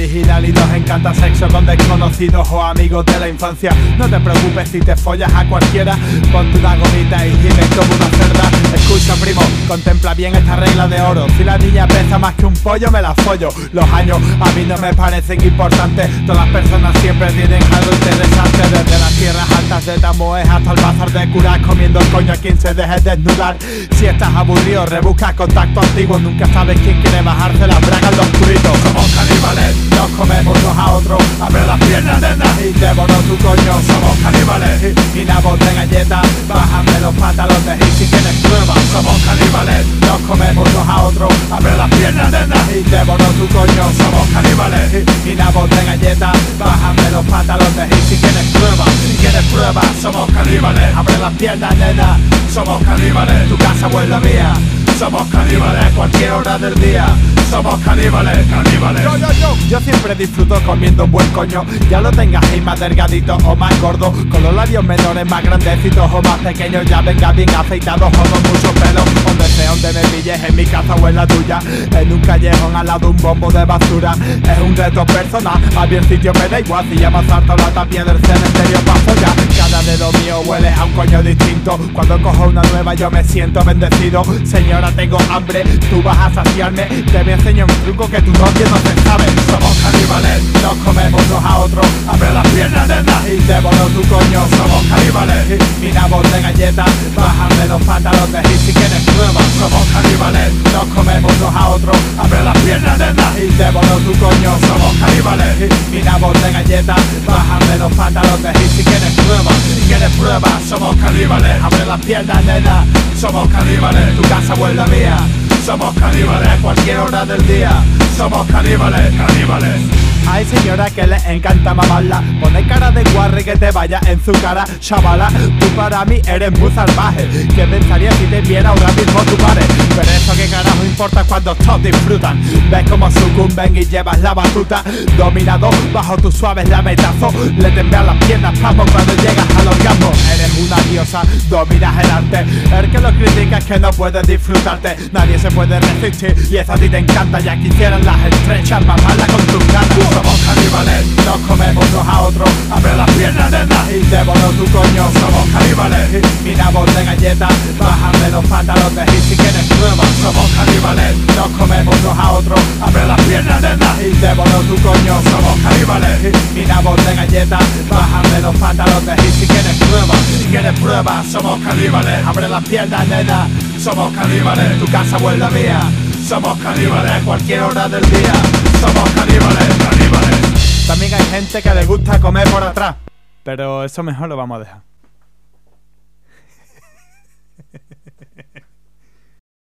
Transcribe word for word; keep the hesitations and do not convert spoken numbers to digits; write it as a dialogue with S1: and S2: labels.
S1: original y nos encanta sexo con desconocidos o amigos de la infancia. No te preocupes si te follas a cualquiera, ponte una gomita y gimes como una cerda. Escucha, primo, contempla bien esta regla de oro. Si la niña pesa más que un pollo, me la follo. Los años a mí no me parecen importantes. Todas las personas siempre tienen algo interesante. Desde las tierras altas de Tamoes hasta el bazar de curas, comiendo el coño a quien se deje desnudar. Si estás aburrido, rebusca contacto antiguo. Nunca sabes quién quiere bajarse las bragas los oscuritos. Somos caníbales, nos comemos unos a otros. Abre las piernas, nena, y devoro tu coño. Somos caníbales, y nabos de galletas. Bájame los pantalones y si tienes pruebas. Somos caníbales, nos comemos unos a otros. Abre las piernas, nena, y devoro tu coño. Somos caníbales, y nabos de galletas. Bájame los pantalones y si tienes pruebas. Si quieres pruebas, somos caníbales. Abre las piernas, nena, somos caníbales. Tu casa o es la mía. Somos caníbales, cualquier hora del día. Somos caníbales, caníbales. Yo, yo, yo. Yo siempre disfruto comiendo un buen coño. Ya lo tengas ahí más delgadito o más gordo, con los labios menores más grandecitos o más pequeños. Ya venga bien afeitado o con mucho pelo. Donde sea donde me pilles, en mi casa o en la tuya. En un callejón al lado de un bombo de basura. Es un reto personal, a mi sitio me da igual. Si llamas harto la tapia del cementerio pa' follar. Cada dedo mío huele a un coño distinto. Cuando cojo una nueva yo me siento bendecido. Señora, tengo hambre, tú vas a saciarme. Te voy a enseñar un truco que tu novio no se sabe. Somos caníbales, nos comemos unos a otros. Abre las piernas, nena, y devoro tu coño. Somos caníbales, y nabos de galletas. Bájame los pantalones y si quieres pruebas. Somos caníbales, nos comemos unos a otros. Abre las piernas, nena, y devoro tu coño. Somos caníbales, y nabos de galletas. Bájame los pantalones y si quieres pruebas. Si quieres pruebas, somos caníbales. Abre las piernas, nena, somos caníbales. Tu casa o es la mía. Somos caníbales, cualquier hora del día. Somos caníbales, caníbales. Hay señora que les encanta mamarla. Pone cara de guarre que te vaya en su cara. Chavala, tú para mí eres muy salvaje. ¿Qué pensaría si te viera ahora mismo tu padre? Pero eso que carajo importa cuando todos disfrutan. Ves como sucumben y llevas la batuta. Dominado bajo tus suaves lametazo. Le temblan las piernas, papo, cuando llegas al orgasmo. Eres una diosa, dominas el arte. El que lo critica es que no puedes disfrutarte. Nadie se puede resistir y eso a ti te encanta. Ya quisieran las estrechas mamarla con tus ganas. Somos caníbales, nos comemos unos a otros. Abre las piernas, nena, y devoro tu coño. Somos caníbales, y nabos de galletas. Bájame los pantalones y si quieres pruebas. Somos caníbales, nos comemos unos a otros. Abre las piernas, nena, y devoro tu coño. Somos caníbales, y nabos de galletas. Bájame los pantalones y si quieres pruebas. Si quieres pruebas, somos caníbales. Abre las piernas, nena, somos caníbales. Tu casa o es la mía. Somos caníbales, cualquier hora del día. Somos caníbales, caníbales. También hay gente que le gusta comer por atrás, pero eso mejor lo vamos a dejar.